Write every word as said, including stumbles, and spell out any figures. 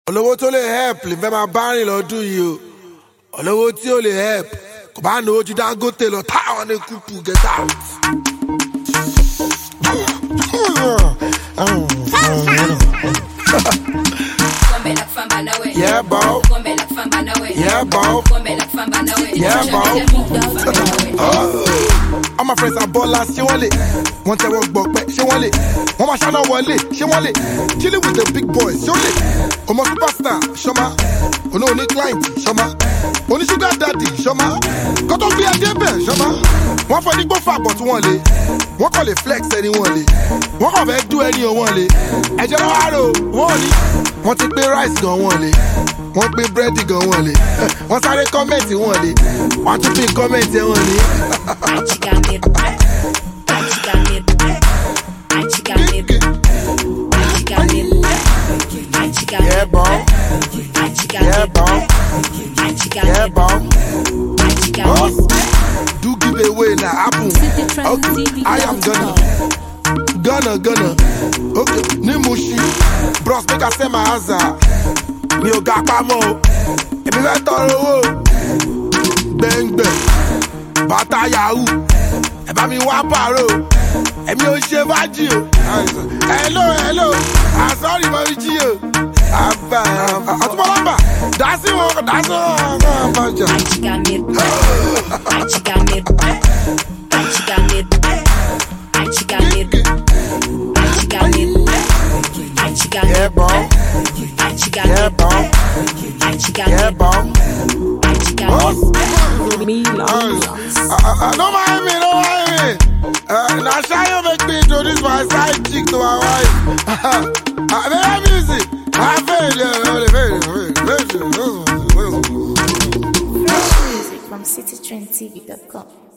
olówó tó lè help lè fẹ́ máa bá rìn lọ́dún yìí o olówó tí ó lè help kò bá náwó ju Dangote lọ táwọn ní kúkú get out. Yeah, bro. Yeah, bro. Yeah, bro. All my friends are ballers, ṣé wọ́n lè? Wọ́n tẹ́wọ́ gbọ́ pẹ́, ṣé wọ́n lè? Wọ́n máa ṣáná wọlé, ṣé wọ́n lè? Chilling with the big boys, ṣé wọ́n lè? Ọmọ superstar, ṣọmọ. Oní oní client, ṣọmọ. Oní sugar daddy, ṣọmọ. Kọ́tọ́ gbé ẹdí bẹ̀, ṣọmọ. Wọ́n fọ nígbó fà bọ̀ tí wọ́n lè. Wọ́n kàn lè flex ẹni wọ́n lè. Wọ́n kàn fẹ́ dú ẹni o wọ́n lè. Ẹ̀jẹ̀ lọ́wọ́ àrò, wọ́n ní. Wọ́n ti gbé rice gan wọ́n lè. Wọ́n gbé búrẹ́dì gan wọ́n lè. Wọ́n sáré kọ́mẹ̀ntì wọ́n lè. Wọ́n tún fi kọ́mẹ̀ntì wọ́n lè. Yeah, bro. Yeah, bro. Yeah, bro. Oh. Do give away na happen. Okay, I am gonna, gonna, gonna. Okay, ní Mushi, bros make I send my answer. Mi ò ga pamọ́, èmi fẹ́ tọrọ owó. Gbẹ̀ngbẹ̀, bàtà yahoo, ẹ bá mi wá pàrọ̀. Èmi ò ṣe fájì o. Hello, hello, àsọ̀rì mọ̀ mi jí o. Àbá àtúbọ̀ lábà, dásí wọn, dásí wọn, kọ́ àbájá. Yeah, bro. Yeah, bro. Yeah, bro. Uh, don't mind me, don't mind me. Uh, now, Shayo make me introduce my side chick to my wife. uh, their music. I feel it. Fresh music from city trend T V dot com.